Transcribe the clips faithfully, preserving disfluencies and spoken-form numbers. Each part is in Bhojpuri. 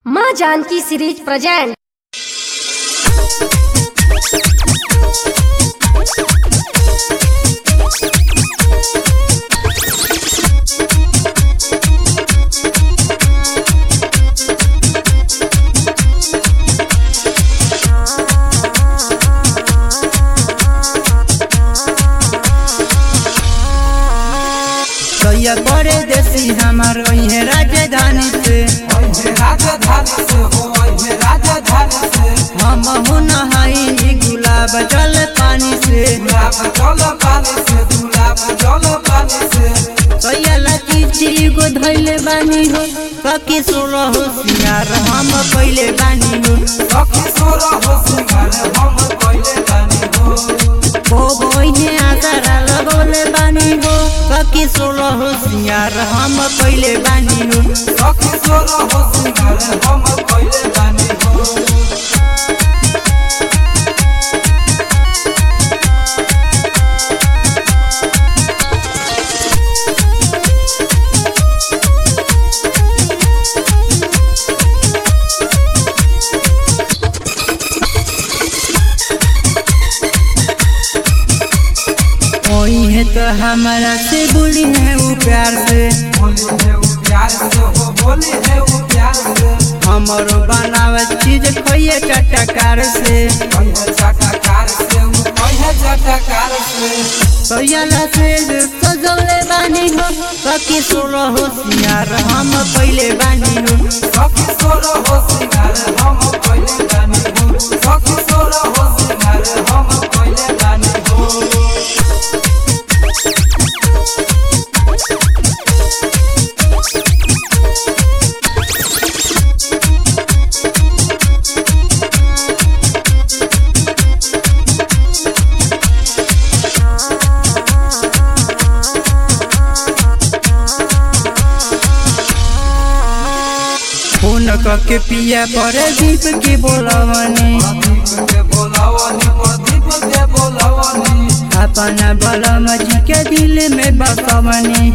माँ जानकी सीरीज प्रेजेंट। कहिया करे देसी हमार वही राजधानी से राजधानी से हो राजधानी से हम हो नहाई गुलाब जल पानी से गुलाब जल पानी से गुलाब जल पानी से कहिया लकी ची को धैले बानी हो सखी सोलह होशियार हम पहले बानी हो सखी सोलह होशियार हम पहले बानी हो ओ बहिने आसारा लगौले बानी हो सखी सोलह होशियार हम पहले बानी हो सखी सोलह होशियार हम पहले बानी हो। है तो हमारा से बोली है वो प्यार से बोली है वो प्यार से हो बोली है वो प्यार से हमारो बनावत चीज खोइए चटकार से कहे चटकार से वो कहे चटकार से सोयला से सजौले बानी हो सखी सोलह होशियार हम पहले बानी हो सखी सोलह होशियार हम पहले बानी हो सखी सोलह होशियार हम पहले बानी हो। फोन के पिया पर दीप की बोलवनी अपना बलम जी के दिल में बसवनी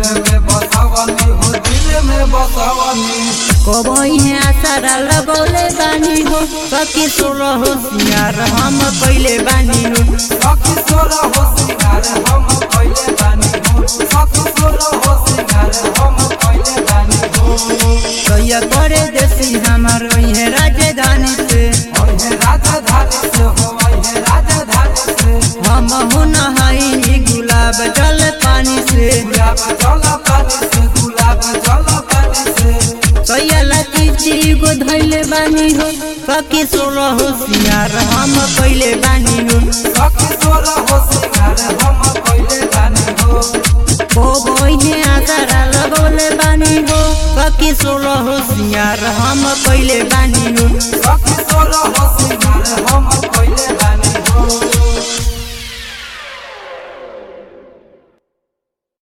कबई है आसारा लगौले बानी हो सखी सोलह होशियार हम पहले बानी हो सखी सोलह होशियार हम पहले बानी हो सखी सोलह होशियार हम पहले बानी हो। कहिया करे देसी हमार वही राजधानी से राजधानी से हो राजधानी से हम हो नहाई गुलाब जल पानी से गुलाब जल पानी से गुलाब जल पानी से कहिया लकी ची को धैले बानी हो सखी सोलह होशियार हम पहले बानी हो सखी सोलह होशियार हम पहले बानी हो ओ बहिने आसारा लगौले बानी हो सखी सोलह होशियार हम पहले बानी हो सखी सोलह होशियार